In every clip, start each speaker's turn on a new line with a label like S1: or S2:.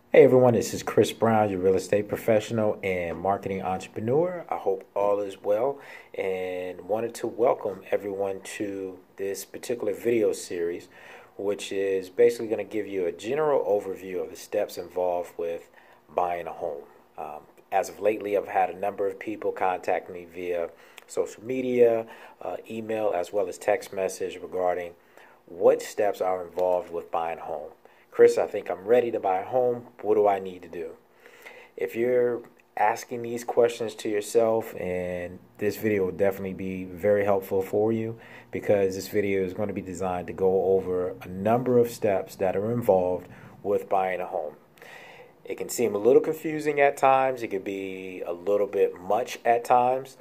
S1: Hey everyone, this is Chris Brown, your real estate professional and marketing entrepreneur. I hope all is well and wanted to welcome everyone to this particular video series, which is basically going to give you a general overview of the steps involved with buying a home. As of lately, I've had a number of people contact me via social media, email, as well as text message regarding what steps are involved with buying a home. Chris, I think I'm ready to buy a home. What do I need to do? If you're asking these questions to yourself, and this video will definitely be very helpful for you because this video is going to be designed to go over a number of steps that are involved with buying a home. It can seem a little confusing at times. It could be a little bit much at times.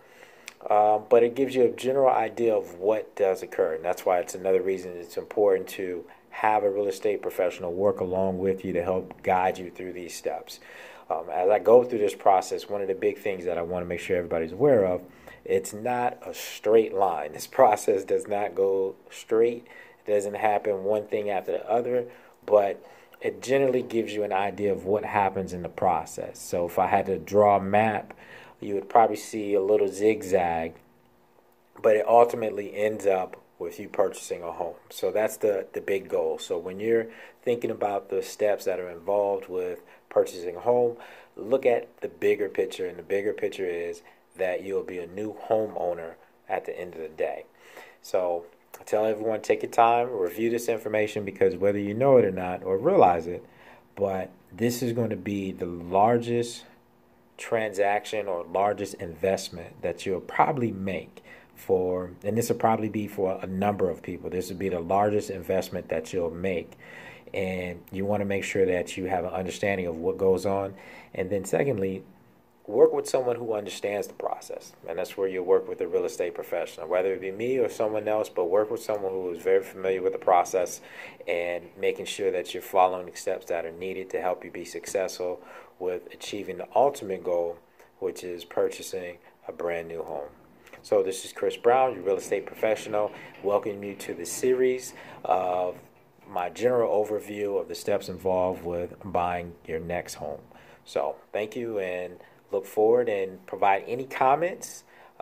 S1: But it gives you a general idea of what does occur. And that's why it's another reason it's important to have a real estate professional work along with you to help guide you through these steps. As I go through this process, one of the big things that I want to make sure everybody's aware of, it's not a straight line. This process does not go straight. It doesn't happen one thing after the other, but it generally gives you an idea of what happens in the process. So if I had to draw a map, you would probably see a little zigzag, but it ultimately ends up with you purchasing a home. So that's the big goal. So when you're thinking about the steps that are involved with purchasing a home, look at the bigger picture. And the bigger picture is that you'll be a new homeowner at the end of the day. So I tell everyone, take your time, review this information, because whether you know it or not or realize it, but this is going to be the largest transaction or largest investment that you'll probably make for, and this will probably be for a number of people. This will be the largest investment that you'll make, and you want to make sure that you have an understanding of what goes on. And then secondly, work with someone who understands the process, and that's where you work with a real estate professional, whether it be me or someone else, but work with someone who is very familiar with the process and making sure that you're following the steps that are needed to help you be successful with achieving the ultimate goal, which is purchasing a brand new home. So this is Chris Brown, your real estate professional, welcoming you to the series of my general overview of the steps involved with buying your next home. So thank you, and look forward and provide any comments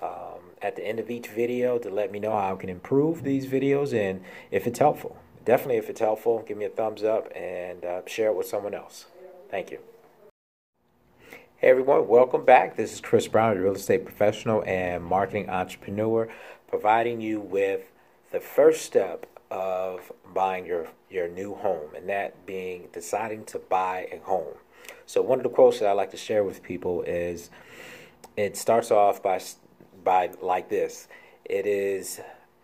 S1: at the end of each video to let me know how I can improve these videos, and if it's helpful. Definitely, if it's helpful, give me a thumbs up and share it with someone else. Thank you. Hey everyone, welcome back. This is Chris Brown, your real estate professional and marketing entrepreneur, providing you with the first step of buying your new home, and that being deciding to buy a home. So one of the quotes that I like to share with people is, it starts off by like this: it is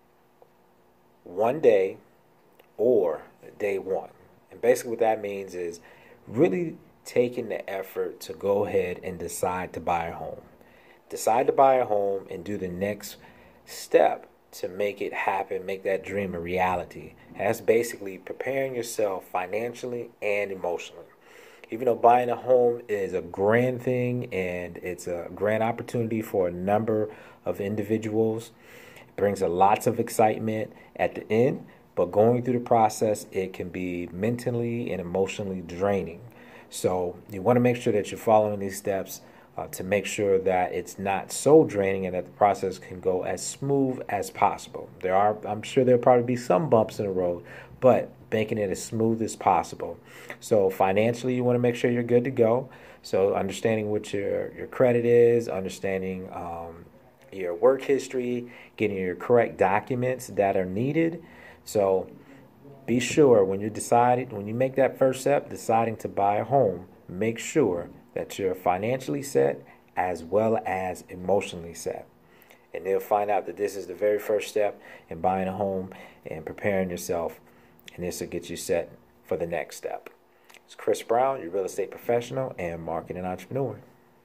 S1: one day or day one. And basically what that means is really taking the effort to go ahead and decide to buy a home. Decide to buy a home and do the next step to make it happen, make that dream a reality. And that's basically preparing yourself financially and emotionally. Even though buying a home is a grand thing and it's a grand opportunity for a number of individuals, it brings a lots of excitement at the end, but going through the process, it can be mentally and emotionally draining. So you want to make sure that you're following these steps to make sure that it's not so draining and that the process can go as smooth as possible. I'm sure there'll probably be some bumps in the road, but making it as smooth as possible. So financially, you want to make sure you're good to go. So understanding what your credit is, understanding your work history, getting your correct documents that are needed. So be sure when you make that first step, deciding to buy a home, make sure that you're financially set as well as emotionally set. And they'll find out that this is the very first step in buying a home and preparing yourself, and this will get you set for the next step. It's Chris Brown, your real estate professional and marketing entrepreneur.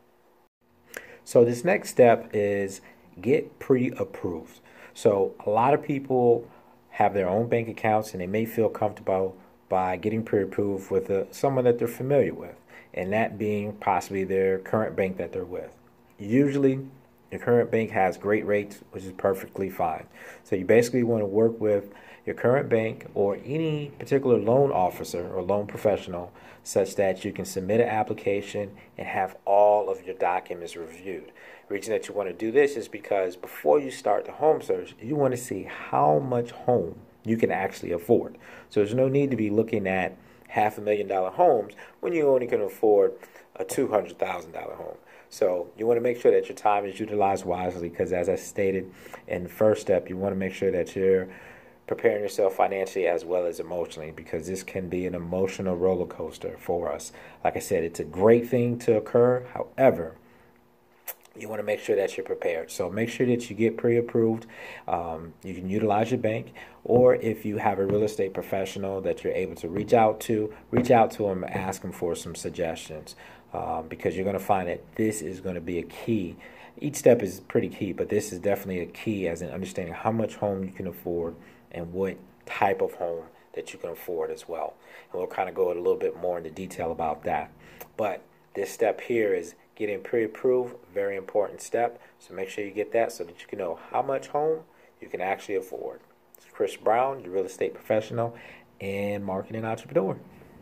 S1: So this next step is get pre-approved. So a lot of people have their own bank accounts, and they may feel comfortable by getting pre-approved with someone that they're familiar with, and that being possibly their current bank that they're with. Usually, your current bank has great rates, which is perfectly fine. So you basically want to work with your current bank or any particular loan officer or loan professional such that you can submit an application and have all of your documents reviewed. The reason that you want to do this is because before you start the home search, you want to see how much home you can actually afford. So there's no need to be looking at $500,000 homes when you only can afford a $200,000 home. So you want to make sure that your time is utilized wisely because, as I stated in the first step, you want to make sure that you're preparing yourself financially as well as emotionally, because this can be an emotional roller coaster for us. Like I said, it's a great thing to occur. However, you want to make sure that you're prepared. So make sure that you get pre-approved. You can utilize your bank, or if you have a real estate professional that you're able to reach out to them and ask them for some suggestions, because you're going to find that this is going to be a key. Each step is pretty key, but this is definitely a key as in understanding how much home you can afford and what type of home that you can afford as well. And we'll kind of go a little bit more into detail about that. But this step here is getting pre-approved, very important step. So make sure you get that so that you can know how much home you can actually afford. It's Chris Brown, your real estate professional and marketing entrepreneur.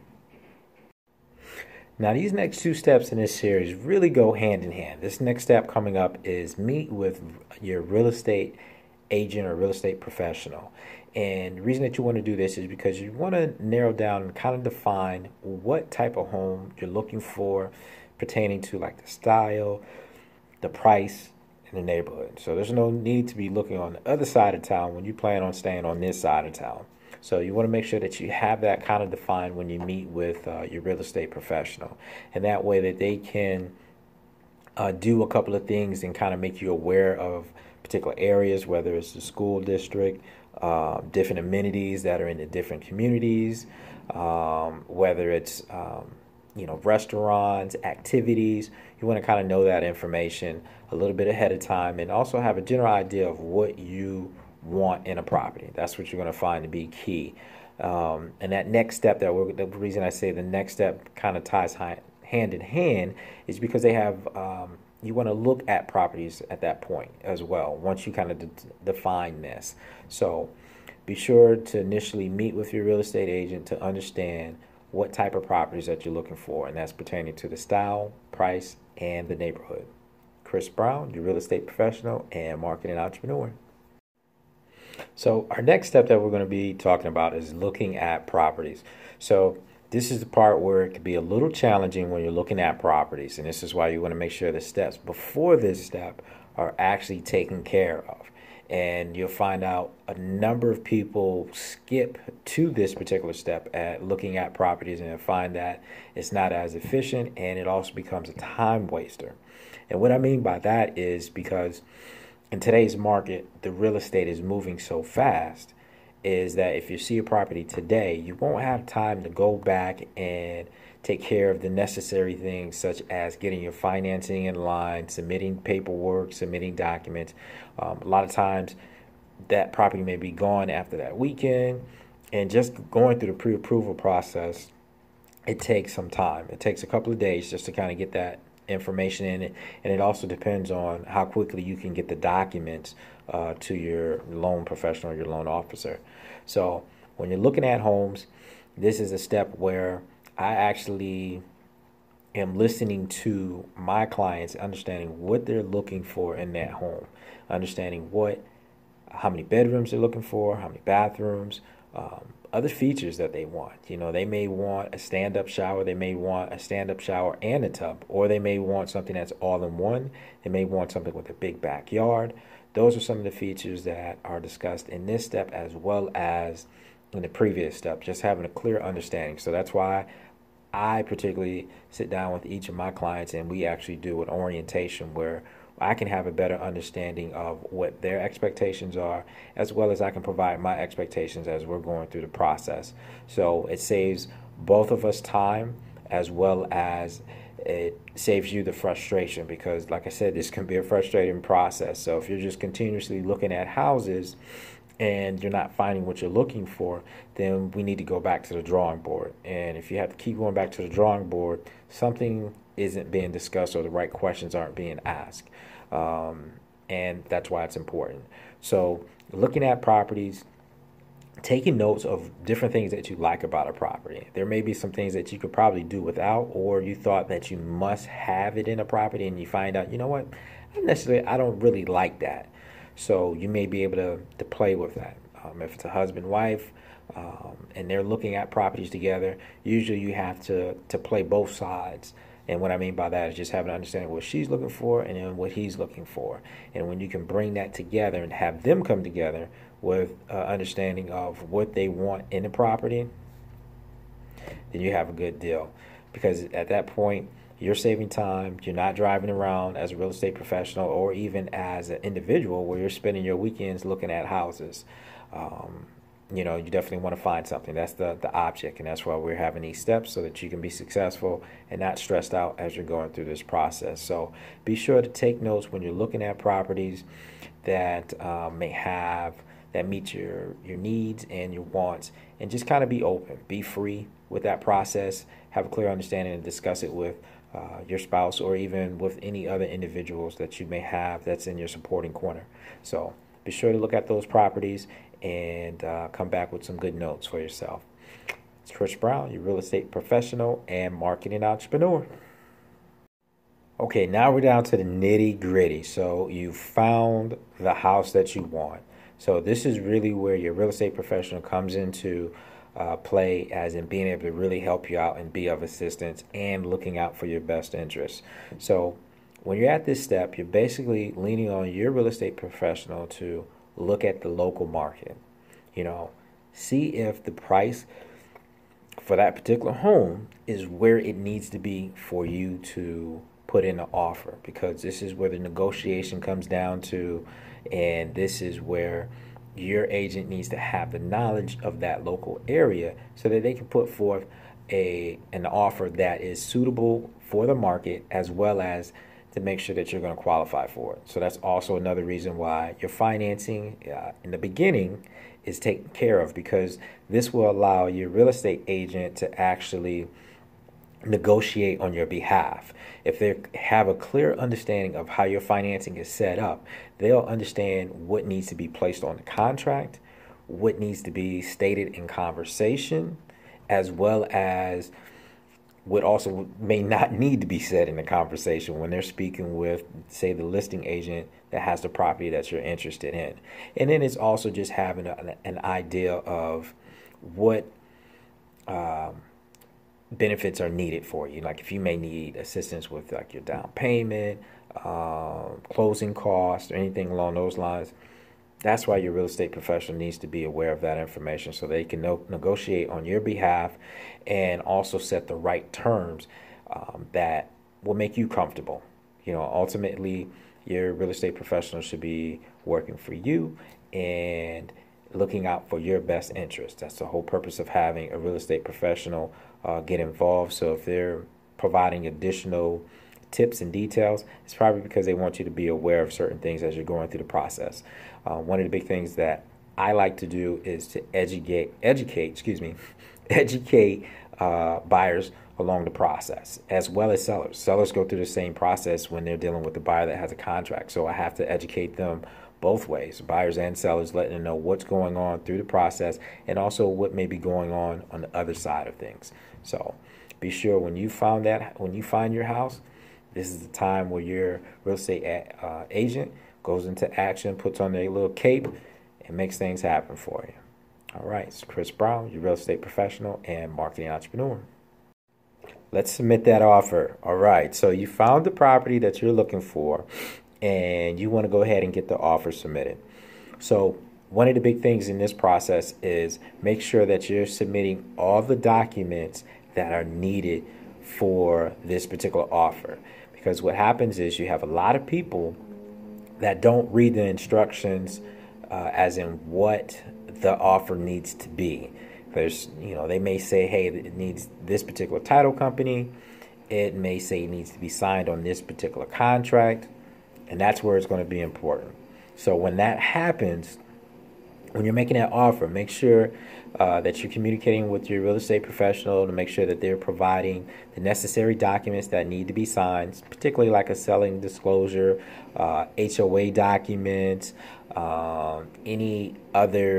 S1: Now, these next two steps in this series really go hand in hand. This next step coming up is meet with your real estate agent or real estate professional. And the reason that you want to do this is because you want to narrow down and kind of define what type of home you're looking for pertaining to like the style, the price, and the neighborhood. So there's no need to be looking on the other side of town when you plan on staying on this side of town. So you want to make sure that you have that kind of defined when you meet with your real estate professional. And that way that they can do a couple of things and kind of make you aware of particular areas, whether it's the school district, different amenities that are in the different communities, whether it's restaurants, activities. You want to kind of know that information a little bit ahead of time and also have a general idea of what you want in a property. That's what you're going to find to be key. And that next step, the reason I say the next step kind of ties hand in hand is because they have, you want to look at properties at that point as well, once you kind of define this. So be sure to initially meet with your real estate agent to understand what type of properties that you're looking for, and that's pertaining to the style, price, and the neighborhood. Chris Brown, your real estate professional and marketing entrepreneur. So our next step that we're going to be talking about is looking at properties. So this is the part where it can be a little challenging when you're looking at properties, and this is why you want to make sure the steps before this step are actually taken care of. And you'll find out a number of people skip to this particular step at looking at properties and find that it's not as efficient, and it also becomes a time waster. And what I mean by that is because in today's market, the real estate is moving so fast, is that if you see a property today, you won't have time to go back and take care of the necessary things such as getting your financing in line, submitting paperwork, submitting documents. A lot of times that property may be gone after that weekend, and just going through the pre-approval process, it takes some time. It takes a couple of days just to kind of get that information in it, and it also depends on how quickly you can get the documents to your loan professional or your loan officer. So when you're looking at homes, this is a step where I actually am listening to my clients, understanding what they're looking for in that home, understanding how many bedrooms they're looking for, how many bathrooms, other features that they want. They may want a stand-up shower, they may want a stand-up shower and a tub, or they may want something that's all-in-one. They may want something with a big backyard. Those are some of the features that are discussed in this step as well as in the previous step, just having a clear understanding. So that's why I particularly sit down with each of my clients and we actually do an orientation where I can have a better understanding of what their expectations are, as well as I can provide my expectations as we're going through the process. So it saves both of us time, as well as it saves you the frustration, because like I said, this can be a frustrating process. So if you're just continuously looking at houses and you're not finding what you're looking for, then we need to go back to the drawing board. And if you have to keep going back to the drawing board, something isn't being discussed or the right questions aren't being asked. And that's why it's important. So looking at properties, taking notes of different things that you like about a property. There may be some things that you could probably do without, or you thought that you must have it in a property, and you find out, you know what, I don't really like that. So you may be able to play with that. If it's a husband, wife, and they're looking at properties together, usually you have to play both sides. And what I mean by that is just having an understanding of what she's looking for and then what he's looking for. And when you can bring that together and have them come together with understanding of what they want in the property, then you have a good deal. Because at that point, you're saving time. You're not driving around as a real estate professional or even as an individual where you're spending your weekends looking at houses. You definitely want to find something. That's the object, and that's why we're having these steps so that you can be successful and not stressed out as you're going through this process. So be sure to take notes when you're looking at properties that that meet your needs and your wants, and just kind of be open, be free with that process, have a clear understanding, and discuss it with your spouse or even with any other individuals that you may have that's in your supporting corner. So be sure to look at those properties and come back with some good notes for yourself. It's Chris Brown, your real estate professional and marketing entrepreneur. Okay, now we're down to the nitty gritty. So you found the house that you want. So this is really where your real estate professional comes into play, as in being able to really help you out and be of assistance and looking out for your best interests. So when you're at this step, you're basically leaning on your real estate professional to look at the local market. See if the price for that particular home is where it needs to be for you to put in an offer, because this is where the negotiation comes down to, and this is where your agent needs to have the knowledge of that local area so that they can put forth an offer that is suitable for the market, as well as to make sure that you're going to qualify for it. So that's also another reason why your financing in the beginning is taken care of, because this will allow your real estate agent to actually negotiate on your behalf. If they have a clear understanding of how your financing is set up, they'll understand what needs to be placed on the contract, what needs to be stated in conversation, as well as what also may not need to be said in the conversation when they're speaking with, say, the listing agent that has the property that you're interested in. And then it's also just having an idea of what benefits are needed for you. Like if you may need assistance with like your down payment, closing costs, or anything along those lines. That's why your real estate professional needs to be aware of that information so they can negotiate on your behalf and also set the right terms that will make you comfortable. Ultimately, your real estate professional should be working for you and looking out for your best interest. That's the whole purpose of having a real estate professional get involved. So if they're providing additional tips and details, it's probably because they want you to be aware of certain things as you're going through the process. One of the big things that I like to do is to educate buyers along the process, as well as sellers. Sellers go through the same process when they're dealing with the buyer that has a contract. So I have to educate them both ways, buyers and sellers, letting them know what's going on through the process and also what may be going on the other side of things. So be sure when you find your house, this is the time where your real estate agent goes into action, puts on their little cape, and makes things happen for you. All right, it's Chris Brown, your real estate professional and marketing entrepreneur. Let's submit that offer. All right, so you found the property that you're looking for, and you want to go ahead and get the offer submitted. So one of the big things in this process is make sure that you're submitting all the documents that are needed for this particular offer. Because what happens is you have a lot of people that don't read the instructions as in what the offer needs to be. They may say, hey, it needs this particular title company. It may say it needs to be signed on this particular contract. And that's where it's going to be important. So when that happens, when you're making that offer, make sure that you're communicating with your real estate professional to make sure that they're providing the necessary documents that need to be signed, particularly like a selling disclosure, HOA documents, any other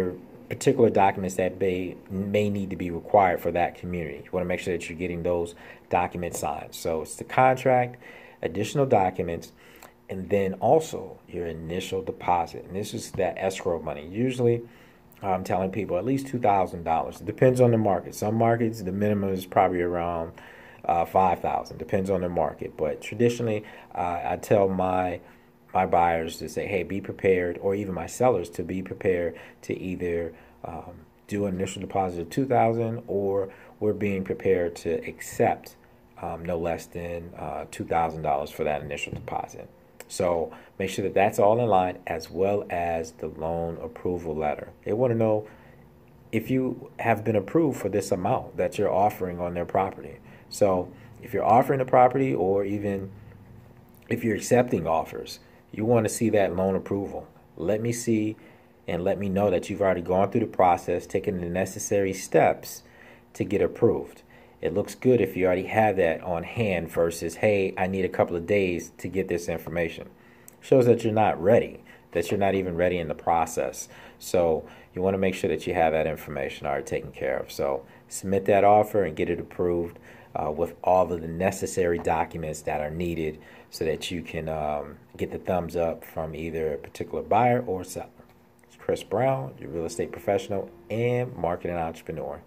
S1: particular documents that may need to be required for that community. You want to make sure that you're getting those documents signed. So it's the contract, additional documents, and then also your initial deposit. And this is that escrow money. Usually, I'm telling people at least $2,000. It depends on the market. Some markets, the minimum is probably around $5,000. Depends on the market. But traditionally, I tell my buyers to say, hey, be prepared, or even my sellers to be prepared to either do an initial deposit of $2,000, or we're being prepared to accept no less than $2,000 for that initial deposit. So make sure that that's all in line, as well as the loan approval letter. They want to know if you have been approved for this amount that you're offering on their property. So if you're offering the property, or even if you're accepting offers, you want to see that loan approval. Let me see and let me know that you've already gone through the process, taken the necessary steps to get approved. It looks good if you already have that on hand versus, hey, I need a couple of days to get this information. Shows that you're not ready, that you're not even ready in the process. So you want to make sure that you have that information already taken care of. So submit that offer and get it approved with all of the necessary documents that are needed, so that you can get the thumbs up from either a particular buyer or seller. It's Chris Brown, your real estate professional and marketing entrepreneur.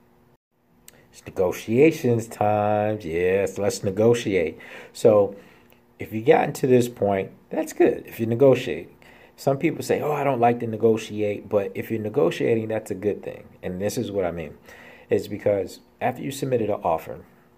S1: It's negotiations time. Yes, let's negotiate. So if you gotten to this point, that's good if you negotiate. Some people say, oh, I don't like to negotiate. But if you're negotiating, that's a good thing. And this is what I mean. It's because after you submitted an offer,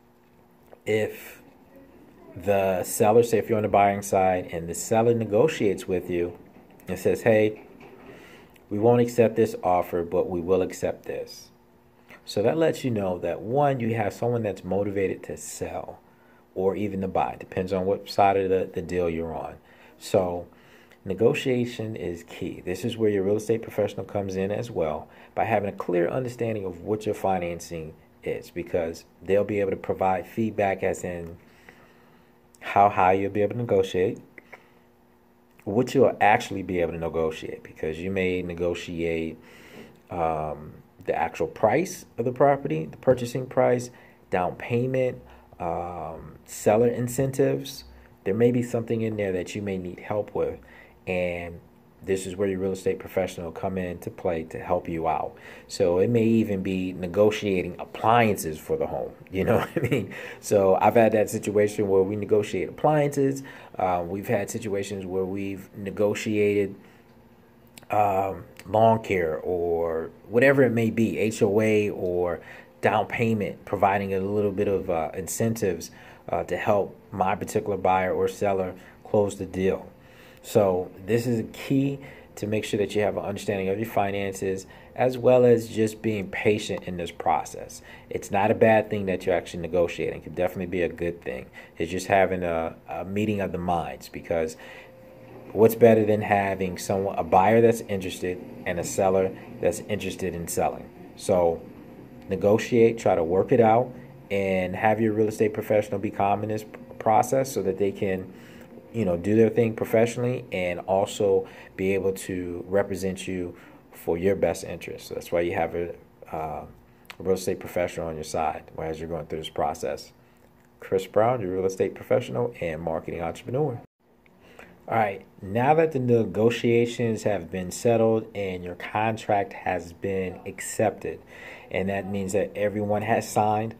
S1: if the seller, say if you're on the buying side, and the seller negotiates with you and says, hey, we won't accept this offer, but we will accept this. So that lets you know that, one, you have someone that's motivated to sell or even to buy. Depends on what side of the deal you're on. So negotiation is key. This is where your real estate professional comes in as well, by having a clear understanding of what your financing is, because they'll be able to provide feedback as in how high you'll be able to negotiate, what you'll actually be able to negotiate, because you may negotiate the actual price of the property, the purchasing price, down payment, seller incentives. There may be something in there that you may need help with, and this is where your real estate professional will come into play to help you out. So it may even be negotiating appliances for the home. You know what I mean? So I've had that situation where we negotiate appliances. We've had situations where we've negotiated lawn care or whatever it may be, HOA or down payment, providing a little bit of incentives to help my particular buyer or seller close the deal. So this is a key to make sure that you have an understanding of your finances, as well as just being patient in this process. It's not a bad thing that you're actually negotiating. It could definitely be a good thing. It's just having a meeting of the minds, because what's better than having a buyer that's interested and a seller that's interested in selling? So negotiate, try to work it out, and have your real estate professional be calm in this process, so that they can do their thing professionally and also be able to represent you for your best interest. So that's why you have a real estate professional on your side as you're going through this process. Chris Brown, your real estate professional and marketing entrepreneur. All right, now that the negotiations have been settled and your contract has been accepted, and that means that everyone has signed,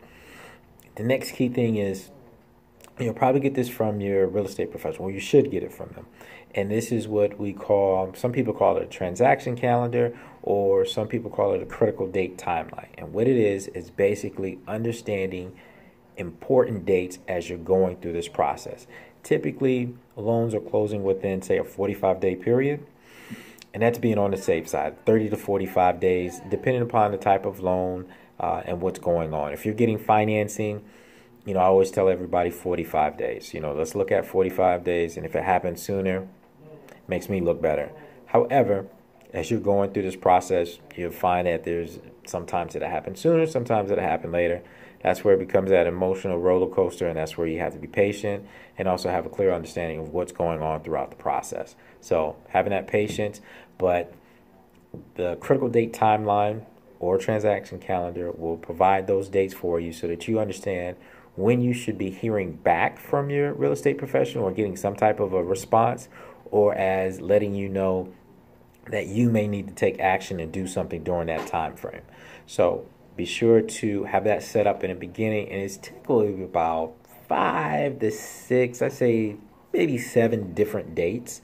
S1: the next key thing is, you'll probably get this from your real estate professional, or you should get it from them. And this is what some people call it a transaction calendar, or some people call it a critical date timeline. And what it is basically understanding important dates as you're going through this process. Typically, loans are closing within, say, a 45-day period. And that's being on the safe side, 30 to 45 days, depending upon the type of loan and what's going on. If you're getting financing, I always tell everybody 45 days. Let's look at 45 days, and if it happens sooner, it makes me look better. However, as you're going through this process, you'll find that there's sometimes it'll happen sooner, sometimes it'll happen later. That's where it becomes that emotional roller coaster, and that's where you have to be patient and also have a clear understanding of what's going on throughout the process. So having that patience, but The critical date timeline or transaction calendar will provide those dates for you so that you understand when you should be hearing back from your real estate professional or getting some type of a response, or as letting you know that you may need to take action and do something during that time frame. So be sure to have that set up in the beginning, and it's typically about 5 to 6, I say maybe 7 different dates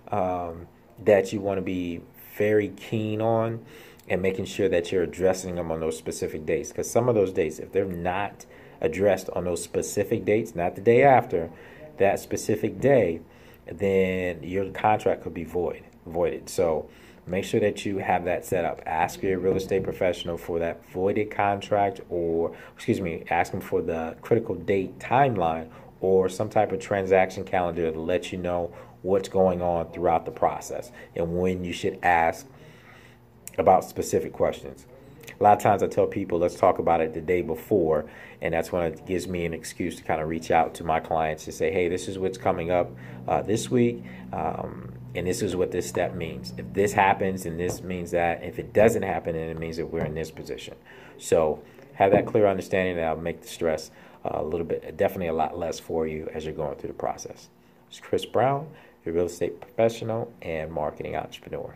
S1: that you want to be very keen on, and making sure that you're addressing them on those specific dates. Because some of those dates, if they're not addressed on those specific dates, not the day after, that specific day, then your contract could be voided. So make sure that you have that set up. Ask your real estate professional for that voided contract, or ask them for the critical date timeline or some type of transaction calendar to let you know what's going on throughout the process and when you should ask about specific questions. A lot of times I tell people, let's talk about it the day before, and that's when it gives me an excuse to kind of reach out to my clients to say, hey, this is what's coming up this week, and this is what this step means. If this happens, then this means that. If it doesn't happen, then it means that we're in this position. So have that clear understanding, that will make the stress a little bit, definitely a lot less for you as you're going through the process. It's Chris Brown, your real estate professional and marketing entrepreneur.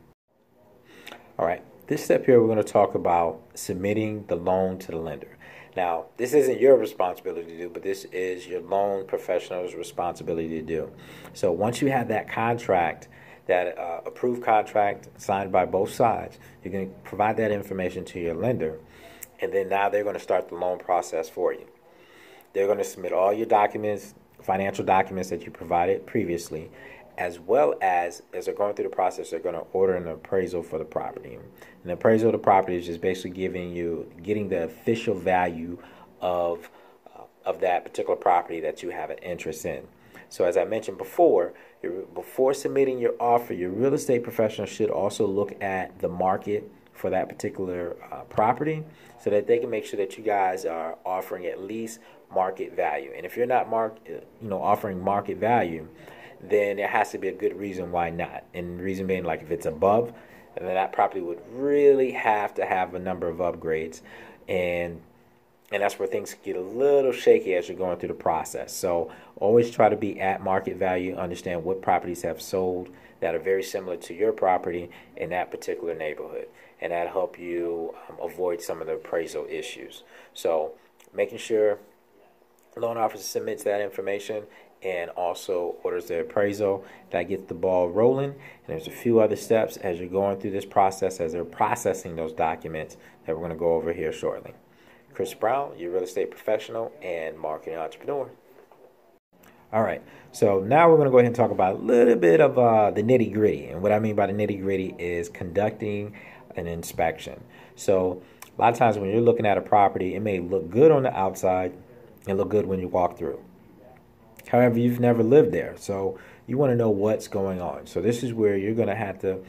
S1: All right, this step here, we're going to talk about submitting the loan to the lender. Now, this isn't your responsibility to do, but this is your loan professional's responsibility to do. So once you have that contract, that approved contract signed by both sides, you're going to provide that information to your lender, and then now they're going to start the loan process for you. They're going to submit all your documents, financial documents that you provided previously, as well as they're going through the process, they're going to order an appraisal for the property. An appraisal of the property is just basically getting the official value of that particular property that you have an interest in. So as I mentioned before submitting your offer, your real estate professional should also look at the market for that particular property, so that they can make sure that you guys are offering at least market value. And if you're not offering market value, then there has to be a good reason why not. And the reason being, like, if it's above, then that property would really have to have a number of upgrades. And that's where things get a little shaky as you're going through the process. So always try to be at market value, understand what properties have sold that are very similar to your property in that particular neighborhood. And that'll help you avoid some of the appraisal issues. So making sure loan officer submits that information and also orders the appraisal, that gets the ball rolling. And there's a few other steps as you're going through this process, as they're processing those documents, that we're going to go over here shortly. Chris Brown, your real estate professional and marketing entrepreneur. All right, so now we're going to go ahead and talk about a little bit of the nitty gritty. And what I mean by the nitty gritty is conducting an inspection. So a lot of times when you're looking at a property, it may look good on the outside and look good when you walk through. However, you've never lived there, so you want to know what's going on. So this is where you're going to have to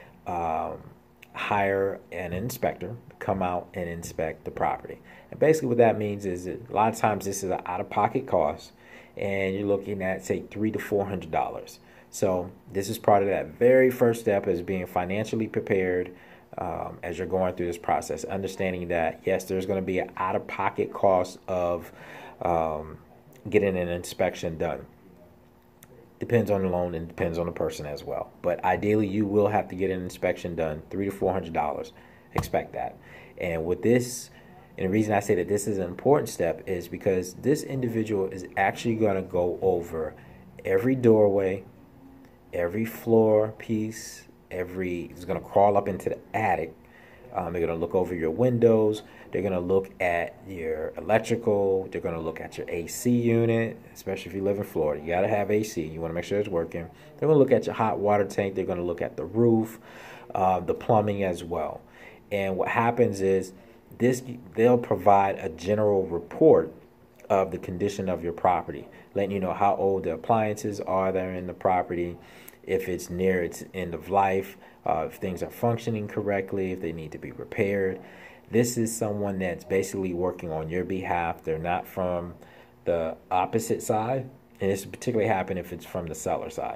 S1: hire an inspector to come out and inspect the property. And basically what that means is that a lot of times this is an out-of-pocket cost, and you're looking at, say, $300 to $400. So this is part of that very first step, is being financially prepared as you're going through this process, understanding that, yes, there's going to be an out-of-pocket cost of getting an inspection done. Depends on the loan and depends on the person as well. But ideally, you will have to get an inspection done, $300 to $400. Expect that. And with this, and the reason I say that this is an important step is because this individual is actually going to go over every doorway, every floor piece, is going to crawl up into the attic. They're going to look over your windows. They're going to look at your electrical. They're going to look at your AC unit, especially if you live in Florida. You got to have AC. You want to make sure it's working. They're going to look at your hot water tank. They're going to look at the roof, the plumbing as well. And what happens is they'll provide a general report of the condition of your property, letting you know how old the appliances are there in the property, if it's near its end of life, if things are functioning correctly, if they need to be repaired. This is someone that's basically working on your behalf. They're not from the opposite side, and this particularly happen if it's from the seller side.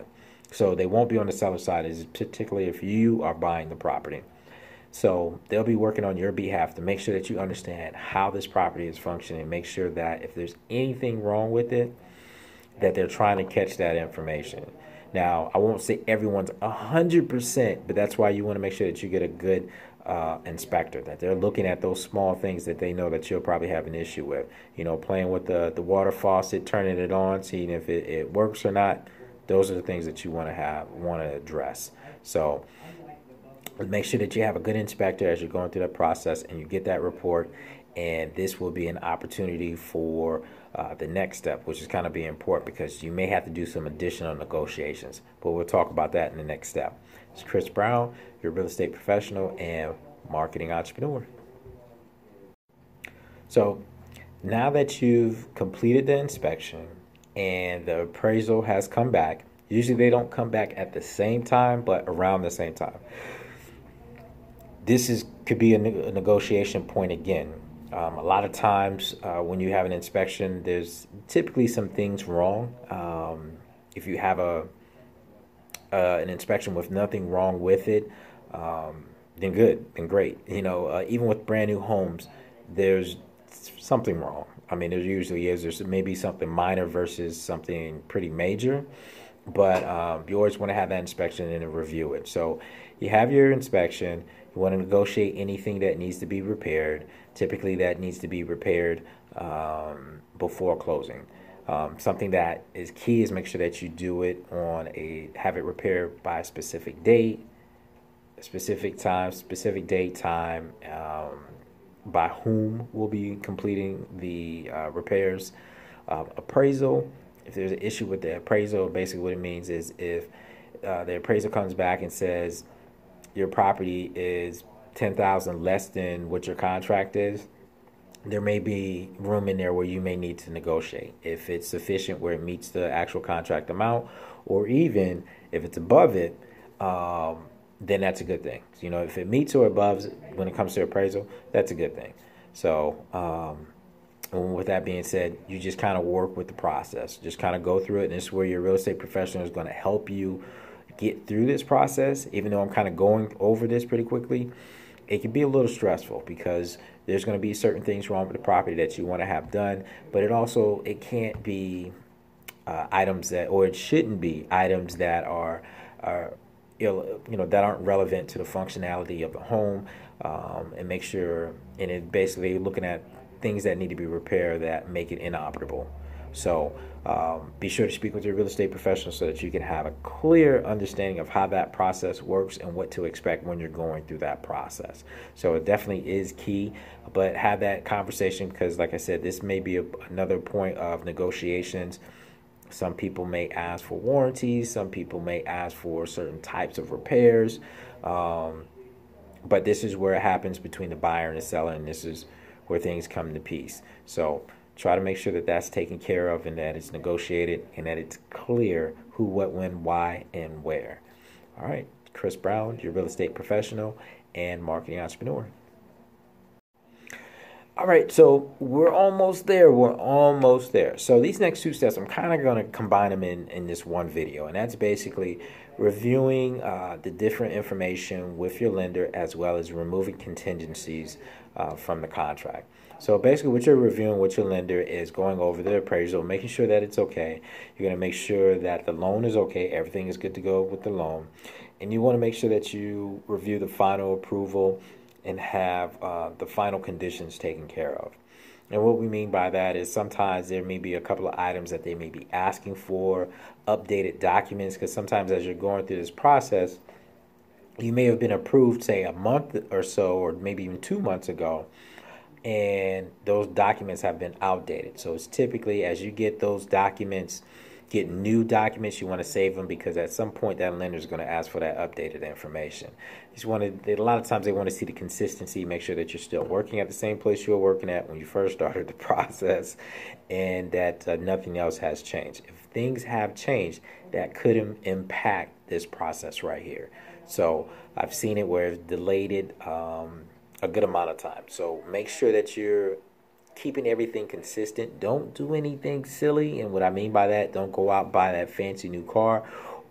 S1: So they won't be on the seller side, is particularly if you are buying the property. So they'll be working on your behalf to make sure that you understand how this property is functioning, make sure that if there's anything wrong with it, that they're trying to catch that information. Now, I won't say everyone's 100%, but that's why you want to make sure that you get a good inspector, that they're looking at those small things that they know that you'll probably have an issue with. You know, playing with the water faucet, turning it on, seeing if it works or not. Those are the things that you want to address. So make sure that you have a good inspector as you're going through that process and you get that report. And this will be an opportunity for the next step, which is kind of be important because you may have to do some additional negotiations. But we'll talk about that in the next step. It's Chris Brown, your real estate professional and marketing entrepreneur. So now that you've completed the inspection and the appraisal has come back, usually they don't come back at the same time, but around the same time. This could be a negotiation point again. A lot of times when you have an inspection, there's typically some things wrong. If you have an inspection with nothing wrong with it, then good, then great. You know, even with brand new homes, there's something wrong. I mean, there usually is. There's maybe something minor versus something pretty major. But you always want to have that inspection and review it. So you have your inspection. You want to negotiate anything that needs to be repaired. Typically, that needs to be repaired before closing. Something that is key is make sure that you do it have it repaired by a specific date, a specific time, specific date, time, by whom will be completing the repairs. Appraisal. If there's an issue with the appraisal, basically what it means is if the appraiser comes back and says your property is $10,000 less than what your contract is, there may be room in there where you may need to negotiate. If it's sufficient where it meets the actual contract amount, or even if it's above it, then that's a good thing. You know, if it meets or above when it comes to appraisal, that's a good thing. So, with that being said, you just kind of work with the process. Just kind of go through it. And this is where your real estate professional is going to help you get through this process. Even though I'm kind of going over this pretty quickly, it can be a little stressful because there's going to be certain things wrong with the property that you want to have done. But it can't be items that, or it shouldn't be items that are that aren't relevant to the functionality of the home. And make sure, and it basically looking at things that need to be repaired that make it inoperable. So be sure to speak with your real estate professional so that you can have a clear understanding of how that process works and what to expect when you're going through that process. So it definitely is key, but have that conversation because, like I said, this may be another point of negotiations. Some people may ask for warranties. Some people may ask for certain types of repairs. But this is where it happens between the buyer and the seller, and this is where things come to peace. So try to make sure that that's taken care of and that it's negotiated and that it's clear who, what, when, why, and where. All right, Chris Brown, your real estate professional and marketing entrepreneur. All right, so we're almost there. So these next two steps, I'm kind of going to combine them in this one video, and that's basically reviewing the different information with your lender as well as removing contingencies from the contract. So basically what you're reviewing with your lender is going over the appraisal, making sure that it's okay. You're going to make sure that the loan is okay. Everything is good to go with the loan. And you want to make sure that you review the final approval and have the final conditions taken care of. And what we mean by that is sometimes there may be a couple of items that they may be asking for, updated documents, because sometimes as you're going through this process, you may have been approved, say, a month or so, or maybe even 2 months ago, and those documents have been outdated. So it's typically as you get those documents, get new documents, you want to save them because at some point that lender is going to ask for that updated information. A lot of times they want to see the consistency, make sure that you're still working at the same place you were working at when you first started the process, and that nothing else has changed. If things have changed, that could impact this process right here. So I've seen it where it's delayed it a good amount of time. So make sure that you're keeping everything consistent. Don't do anything silly. And what I mean by that, don't go out and buy that fancy new car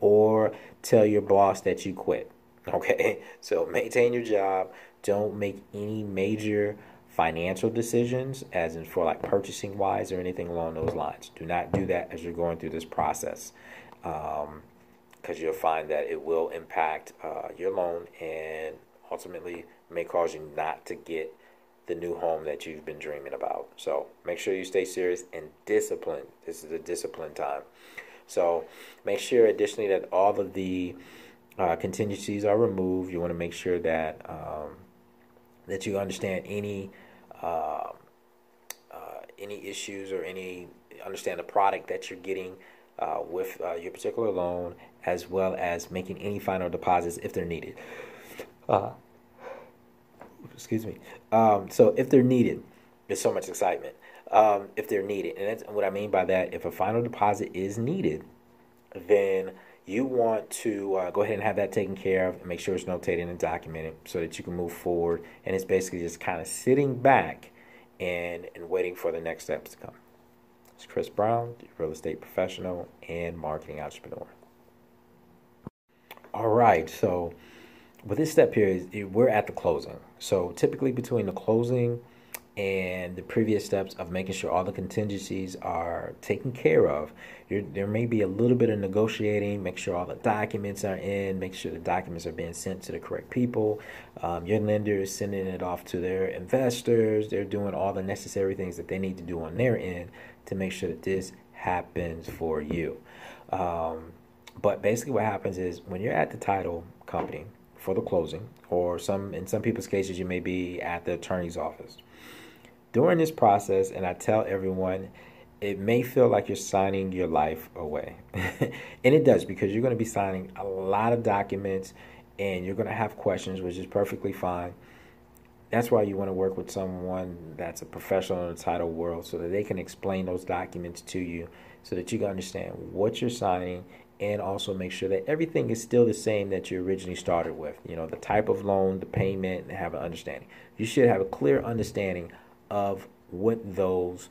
S1: or tell your boss that you quit. Okay, so maintain your job. Don't make any major financial decisions, as in for like purchasing wise or anything along those lines. Do not do that as you're going through this process, because you'll find that it will impact your loan and ultimately may cause you not to get the new home that you've been dreaming about. So make sure you stay serious and disciplined. This is a disciplined time. So make sure additionally that all of the contingencies are removed. You want to make sure that that you understand uh, any issues or understand the product that you're getting with your particular loan, as well as making any final deposits if they're needed. Uh, excuse me. So if they're needed, there's so much excitement. If they're needed, and that's what I mean by that. If a final deposit is needed, then you want to go ahead and have that taken care of and make sure it's notated and documented so that you can move forward. And it's basically just kind of sitting back and waiting for the next steps to come. It's Chris Brown, real estate professional and marketing entrepreneur. All right, so with this step here, we're at the closing. So typically between the closing and the previous steps of making sure all the contingencies are taken care of, there may be a little bit of negotiating, make sure all the documents are in, make sure the documents are being sent to the correct people. Your lender is sending it off to their investors. They're doing all the necessary things that they need to do on their end to make sure that this happens for you. But basically what happens is when you're at the title company for the closing, or in some people's cases, you may be at the attorney's office. During this process, and I tell everyone, it may feel like you're signing your life away. And it does, because you're going to be signing a lot of documents and you're going to have questions, which is perfectly fine. That's why you want to work with someone that's a professional in the title world so that they can explain those documents to you so that you can understand what you're signing, and also make sure that everything is still the same that you originally started with. You know, the type of loan, the payment, and have an understanding. You should have a clear understanding of what those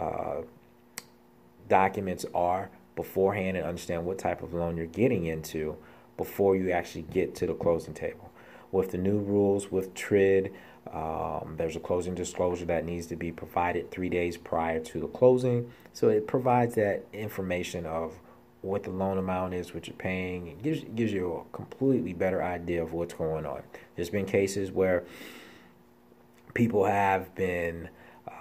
S1: documents are beforehand, and understand what type of loan you're getting into before you actually get to the closing table. With the new rules with TRID, there's a closing disclosure that needs to be provided 3 days prior to the closing. So it provides that information of what the loan amount is, what you're paying. It gives you a completely better idea of what's going on. There's been cases where people have been,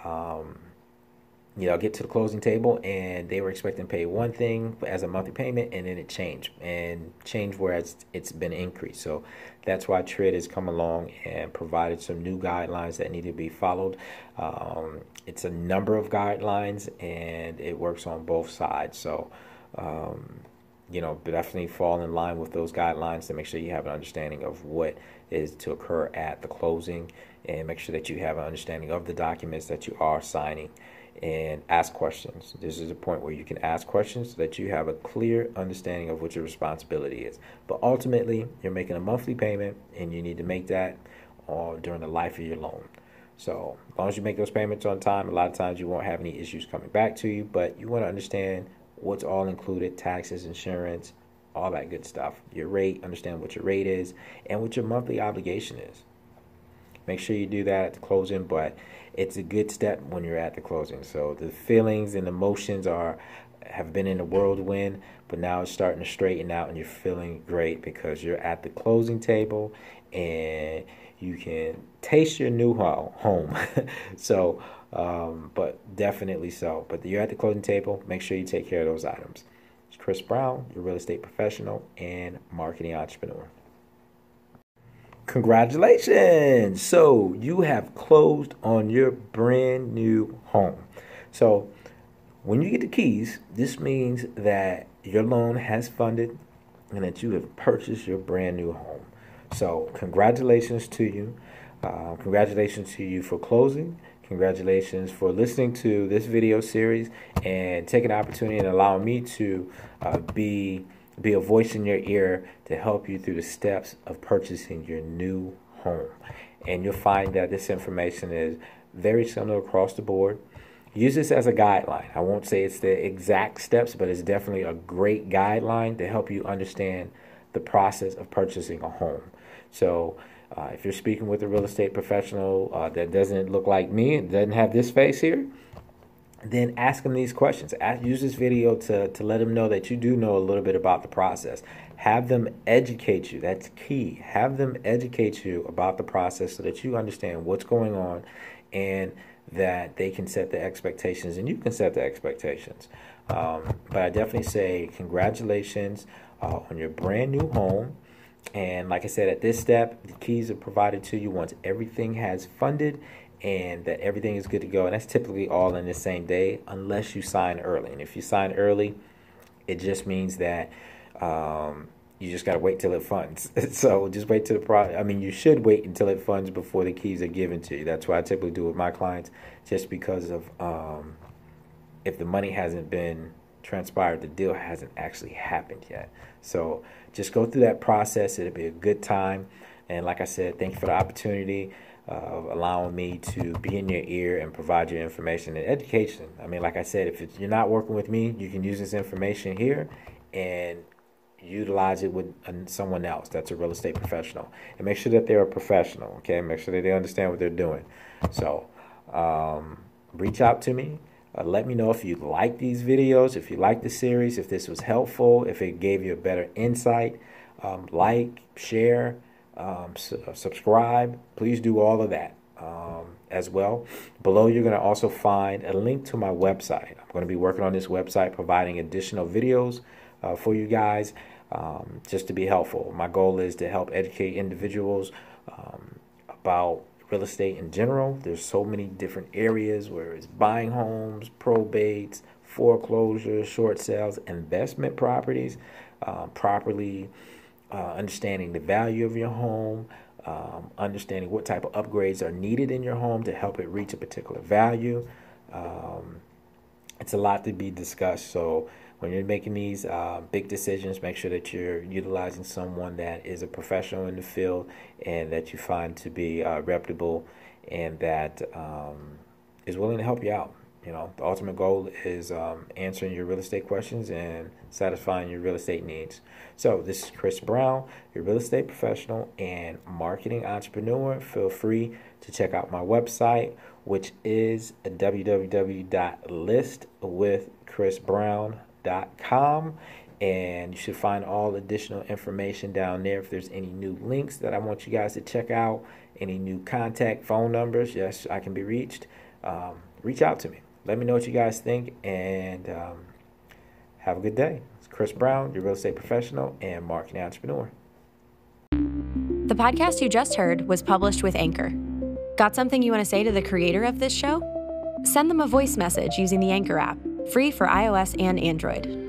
S1: get to the closing table and they were expecting to pay one thing as a monthly payment, and then it changed whereas it's been increased. So that's why TRID has come along and provided some new guidelines that need to be followed. It's a number of guidelines and it works on both sides. So definitely fall in line with those guidelines to make sure you have an understanding of what is to occur at the closing, and make sure that you have an understanding of the documents that you are signing, and ask questions. This is a point where you can ask questions so that you have a clear understanding of what your responsibility is. But ultimately, you're making a monthly payment, and you need to make that during the life of your loan. So as long as you make those payments on time, a lot of times you won't have any issues coming back to you, but you want to understand what's all included: taxes, insurance, all that good stuff. Your rate, understand what your rate is and what your monthly obligation is. Make sure you do that at the closing, but it's a good step when you're at the closing. So the feelings and emotions have been in the whirlwind, but now it's starting to straighten out and you're feeling great because you're at the closing table and you can taste your new home. So, but definitely so. But you're at the closing table, make sure you take care of those items. It's Chris Brown, your real estate professional and marketing entrepreneur. Congratulations! So you have closed on your brand new home. So when you get the keys, this means that your loan has funded and that you have purchased your brand new home. So congratulations to you. Congratulations to you for closing. Congratulations for listening to this video series and taking the opportunity and allowing me to be a voice in your ear to help you through the steps of purchasing your new home. And you'll find that this information is very similar across the board. use this as a guideline. I won't say it's the exact steps, but it's definitely a great guideline to help you understand the process of purchasing a home. So if you're speaking with a real estate professional that doesn't look like me and doesn't have this face here, then ask them these questions. Use this video to let them know that you do know a little bit about the process. Have them educate you. That's key. Have them educate you about the process so that you understand what's going on and that they can set the expectations and you can set the expectations. But I definitely say congratulations on your brand new home. And like I said, at this step, the keys are provided to you once everything has funded and that everything is good to go. And that's typically all in the same day unless you sign early. And if you sign early, it just means that you just got to wait till it funds. So just wait till you should wait until it funds before the keys are given to you. That's what I typically do with my clients, just because of if the money hasn't been transpired, the deal hasn't actually happened yet. So just go through that process. It'll be a good time. And like I said, thank you for the opportunity of allowing me to be in your ear and provide you information and education. I mean, like I said, if you're not working with me, you can use this information here and utilize it with someone else that's a real estate professional. And make sure that they're a professional, okay? Make sure that they understand what they're doing. So reach out to me. Let me know if you like these videos, if you like the series, if this was helpful, if it gave you a better insight. Like, share, subscribe. Please do all of that as well. Below, you're going to also find a link to my website. I'm going to be working on this website, providing additional videos for you guys just to be helpful. My goal is to help educate individuals about real estate in general. There's so many different areas where it's buying homes, probates, foreclosures, short sales, investment properties, properly understanding the value of your home, understanding what type of upgrades are needed in your home to help it reach a particular value. It's a lot to be discussed. So when you're making these big decisions, make sure that you're utilizing someone that is a professional in the field and that you find to be reputable and that is willing to help you out. You know, the ultimate goal is answering your real estate questions and satisfying your real estate needs. So this is Chris Brown, your real estate professional and marketing entrepreneur. Feel free to check out my website, which is www.listwithchrisbrown.com, and you should find all additional information down there. If there's any new links that I want you guys to check out, any new contact phone numbers, yes, I can be reached. Reach out to me. Let me know what you guys think, and have a good day. It's Chris Brown, your real estate professional and marketing entrepreneur.
S2: The podcast you just heard was published with Anchor. Got something you want to say to the creator of this show? Send them a voice message using the Anchor app, free for iOS and Android.